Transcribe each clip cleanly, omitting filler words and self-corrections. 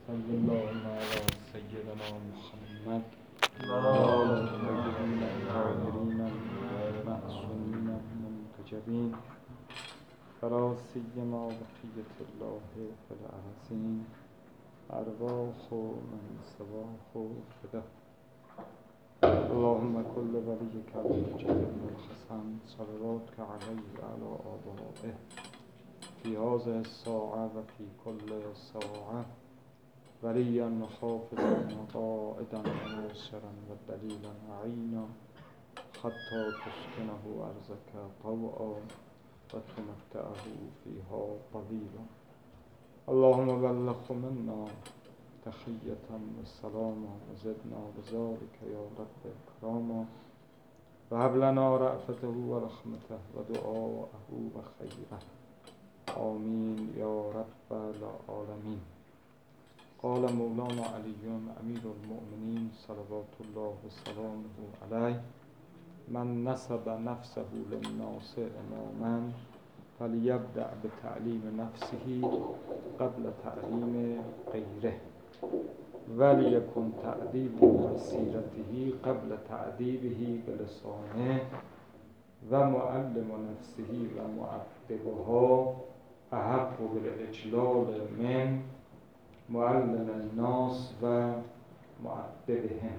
صلی اللهم علی سیدنا محمد آل الطیبین الطاهرین المعصومین المنتجبین فلا سیما بقیة الله فی الارضین ارواح من سواه فدا. اللهم كل وليك الحجة بن الحسن صلواتك عليه وعلى آبائه في هذه الساعة وفي كل ساعة وليا وحافظا وقائدا وناصرا ودليلا وعينا حتى تسكنه أرضك طوعا وتمتعه فيها طويلا. اللهم بلغ منا تحية وسلاما وزدنا بذلك يا رب كراما وهب لنا رأفته ورحمته ودعاءه وخيره آمين يا رب العالمين. قال مولانا علي أمير المؤمنين صلوات الله وسلامه عليه: من نسب نفسه للناس إماما فليبدأ بتعليم نفسه قبل تعليم غيره وليكن تأديب مسيرته قبل تأديبه بلسانه ومعلم نفسه ومؤدبها أحق بالإجلال من معلم الناس و مؤدبهم.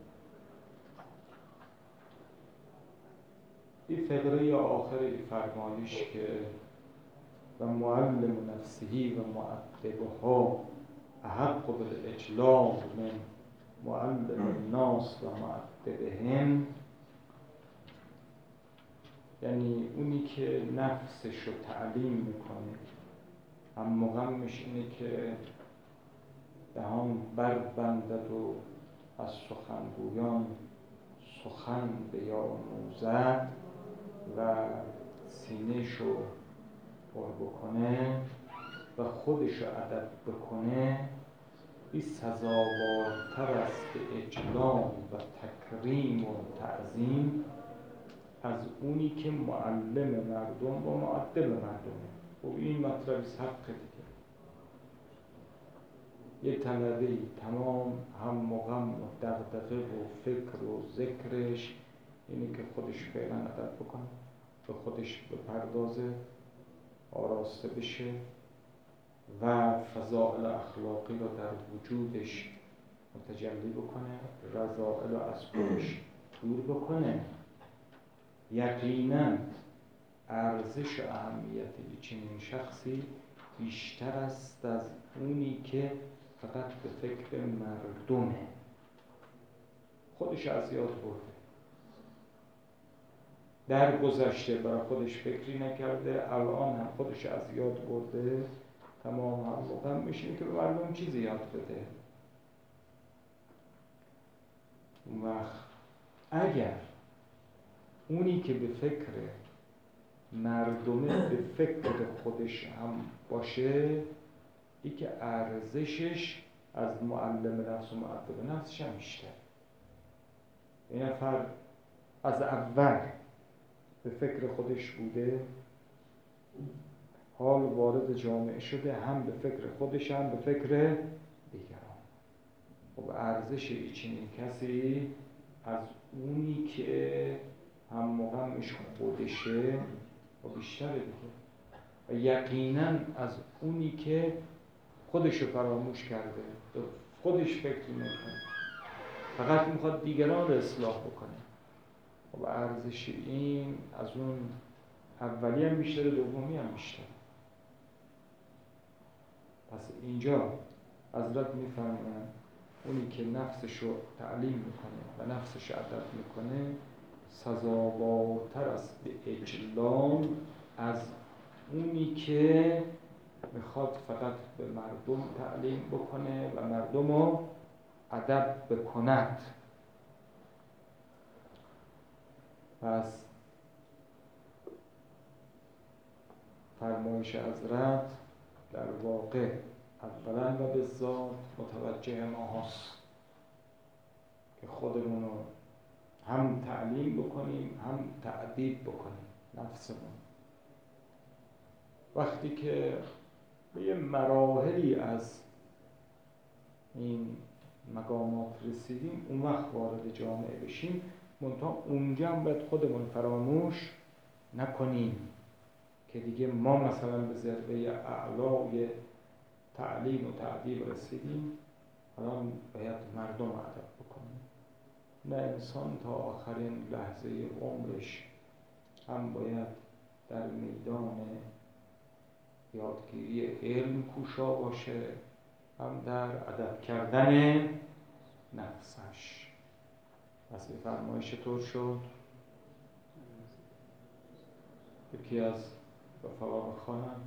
این فقره آخر فرمایش که و معلم نفسهی و مؤدبها احق بالاجلال من معلم الناس و مؤدبهم، یعنی اونی که نفسش رو تعلیم میکنه هم غمش اینه که دهان بربندد و از سخنگویان سخن بیاموزد و سینه‌ش رو پر بکنه و خودش رو ادب بکنه، این سزاوارتر است به اجلال و تکریم و تعظیم از اونی که معلم مردم و مؤدب مردمه. و این مطلب حق دیگه. یه طلبه‌ای تمام هم و غم و دغدغه و فکر و ذکرش اینه که خودش فعلا ادب بکنه، به خودش بپردازه، آراسته بشه و فضائل اخلاقی رو در وجودش متجلی بکنه، رذائل رو از خودش دور بکنه. یقیناً ارزش و اهمیت چنین شخصی بیشتر است از اونی که فقط به فکر مردمه، خودش از یاد برده، در گذشته برای خودش فکری نکرده، الان هم خودش از یاد برده، تمام هم مقام میشه که به مردم چیزی یاد بده. اون وقت اگر اونی که به فکر مردمه به فکر خودش هم باشه، ای که ارزشش از معلم نفس و مؤدب نفسش هم بیشتر. این نفر از اول به فکر خودش بوده، حال وارد جامعه شده، هم به فکر خودش هم به فکر دیگران. خب ارزش چنین کسی از اونی که هم مقامش خودشه و بیشتره دیگه. و یقیناً از اونی که خودشو فراموش کرده، به خودش فکر نمیکنه، فقط میخواد دیگران رو اصلاح بکنه. و ارزش این از اون اولی هم بیشتره، دومی هم بیشتره. پس اینجا حضرت میفرمایند اونی که نفسش رو تعلیم میکنه و نفسش ادب میکنه سزاوارتر است به اجلال از اونی که میخواد فقط به مردم تعلیم بکنه و مردم رو ادب بکند. پس فرمایش حضرت در واقع اولا و به ذات متوجه ما هست که خودمون رو هم تعلیم بکنیم هم تأدیب بکنیم نفسمون. وقتی که به یه مراحلی از این مقامات رسیدیم اون وقت وارد جامعه بشیم، منتها اونجا هم باید خودمون فراموش نکنیم که دیگه ما مثلا به ذروه اعلای تعلیم و تعدیب رسیدیم، الان باید مردم ادب بکنیم. نه، انسان تا آخرین لحظه عمرش هم باید در میدان یادگیری علم کوشا باشه، هم در ادب کردن نفسش. پس این فرمایش طور شد. یکی از رفقا بخوانم.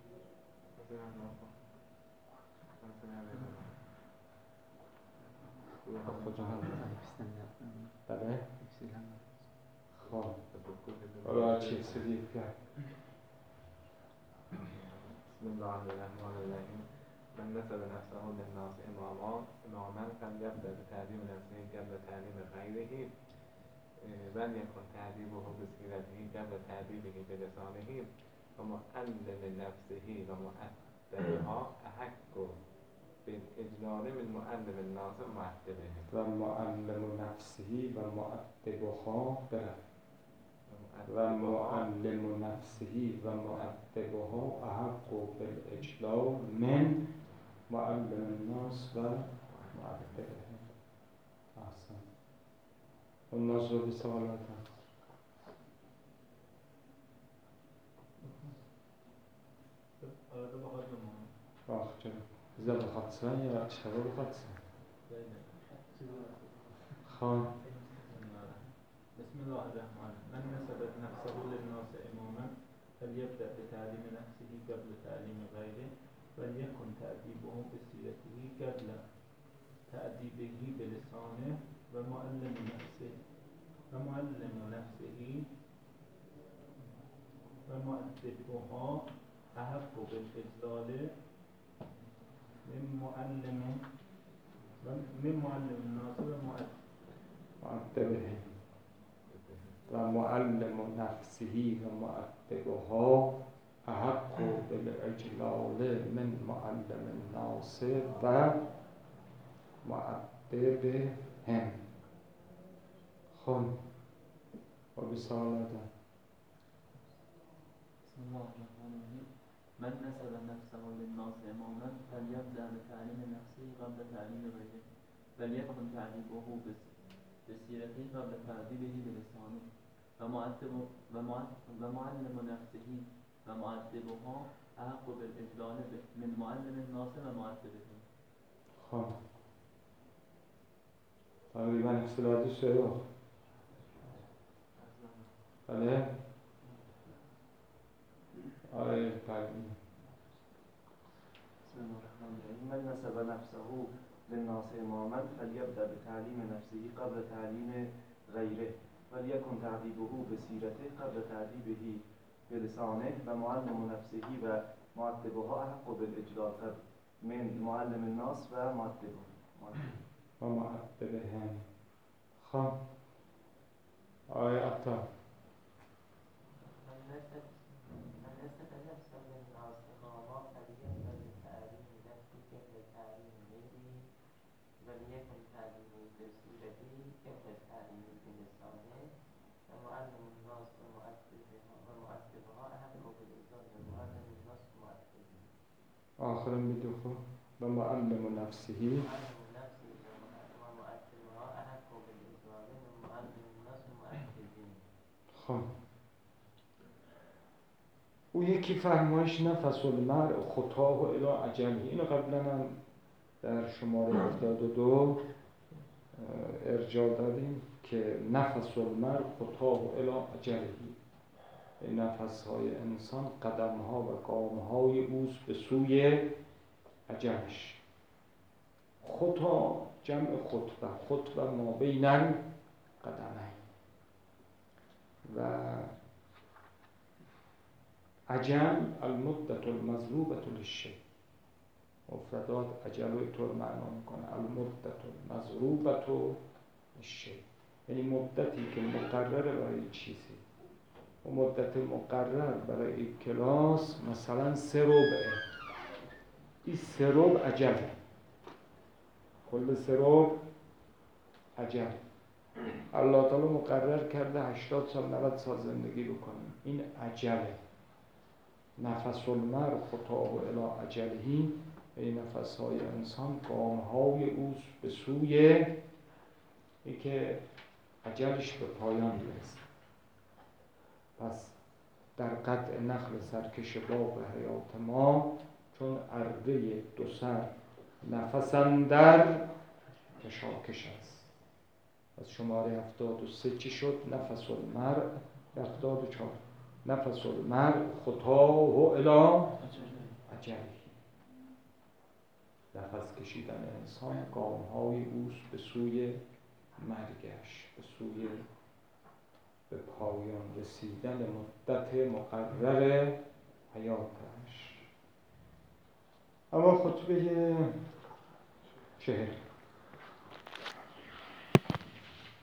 خود هم بله؟ خب حالا چی سدید کرد؟ بسم الله الرحمن الرحیم. من نسب نفسه للناس اماما فلیبدأ بتعلیم نفسه قبل تعلیم غیره وليكن تعذيبه بسيرته قبل تعذيبه بلسانه ومعلم نفسه ومؤدبها أحق بالإجلال من معلم الناس ومؤدبه. ومعلم نفسه ومؤدبها ومعلم نفسه ومؤدبها أحق بالإجلال من معلم الناس ومؤدبه. أحسن. والناس بسوالاتها. آخر إذا بخطسان يا شباب بخطسان خان. بسم الله الرحمن الرحيم. من نسب نفسه للناس إماما فليبدأ بتعليم نفسه قبل تعليم غيره وليكن تأديبه بسيرته قبل تأديبه بلسانه ومعلم نفسه ومؤدبها أحق بالإجلال من معلم الناس ومؤدبه ومعلم نفسه ومؤدبها أحق بالإجلال من معلم الناس ومؤدبهم. خن وبصالته. بسم الله الرحمن الرحيم. من نسب نفسه للناس إماما فليبدأ بتعليم نفسه قبل تعليم غيره فليكن تعذيبه بسيرته قبل تعذيبه بلسانه ومعلم نفسه ومؤدبها أحق بالإجلال من معلم الناس ومؤدبهم. خب تقریبا اصطلاحی شده. بله؟ آره تعلیم. بسم الله الرحمن الرحيم. من نسب نفسه للناس إماما فليبدأ بتعليم نفسه قبل تعليم غيره وليكن تعذيبه بسيرته قبل تعذيبه بلسانه ومعلم نفسه ومؤدبها أحق بالإجلال من معلم الناس ومؤدبهم. خب آیه عطا. آخر بدخو ومعلم نفسه خب او یکی فرمایش نفس المرء خطاه الی اجله، اینو قبلا هم در شماره 72 ارجاع دادیم که نفس المرء خطاه الی اجله، نفس‌های انسان قدم‌ها و گام‌های اوست به سوی اجلش. خطا جمع خطبه ما بین القدمین و اجل المدة المضروبة للشیء. مفردات اجل رو طور معنا میکنه المدة المضروبة للشیء، یعنی مدتی که مقرره برای چیزی. و مدت مقرر برای یک کلاس مثلا 3 ربعه، این 3 ربع اجله. کل سرو عجل. الله تعالی مقرر کرده 80 سال 90 سال زندگی بکنیم، این عجله. نفس المرء خطاه الی اجلهی، ای نفس‌های انسان گام‌های اوست به سوی ای که اجلش به پایان میرسه. پس در قطع نخل سرکش باغ حیات ما، چون اره دو سر نفس اندر کشاکش است. از شماره 73 چی شد؟ نفس المرء. 74 نفس المرء خطاه الی اجلهی، نفس کشیدن انسان گام‌های اوست به سوی مرگش، به سوی به پایان رسیدن مدت مقرر حیاتش. اما خطبه 40